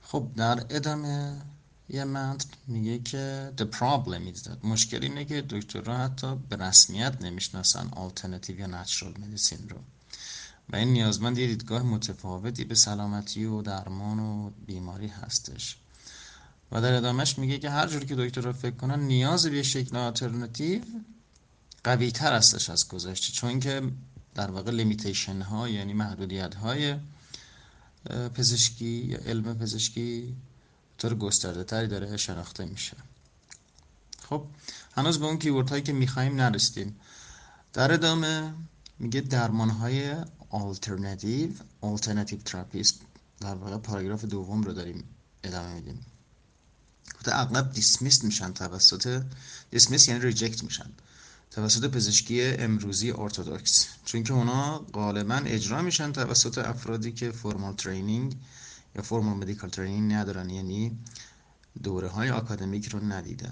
خب در ادامه یه متن میگه که the problem is that مشکل اینه که دکترها حتی به رسمیت نمیشناسن alternative یا natural medicine رو و این نیازمند یه دیدگاه متفاوتی به سلامتی و درمان و بیماری هستش. و در ادامهش میگه که هر جور که دکترها فکر کنن نیاز به شکل آلترناتیو قوی تر هستش از گذشته، چون که در واقع لیمیتیشن ها یعنی محدودیت های پزشکی یا علم پزشکی طور گسترده تری داره شناخته میشه. خب هنوز به اون کیورد هایی که میخوایم نرسیدیم. در ادامه میگه درمان های alternative therapies، در واقع پاراگراف دوم رو داریم ادامه میدیم. گفته اغلب دیسمیس میشن توسط دیسمیس یعنی ریجکت میشن توسط پزشکی امروزی ارتدوکس، چون که اونا غالبا اجرا میشن توسط افرادی که فرمال ترینینگ یا فرمال مدیکال ترینینگ ندارن، یعنی دوره های آکادمیک رو ندیدن.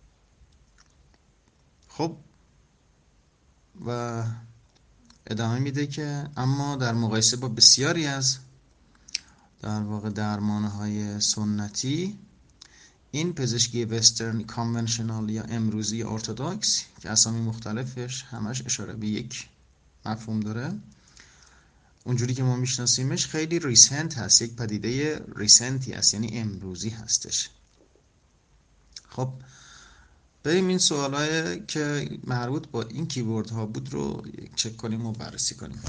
خب و ادامه میده که اما در مقایسه با بسیاری از در واقع درمانهای سنتی، این پزشکی وسترن کانونشنال یا امروزی ارتدوکس که اسامی مختلفش همش اشاره به یک مفهوم داره، اونجوری که ما میشناسیمش خیلی ریسنت هست، یک پدیده ریسنتی هست، یعنی امروزی هستش. خب بریم این سوالایی که مربوط با این کیورد ها بود رو چک کنیم و بررسی کنیم.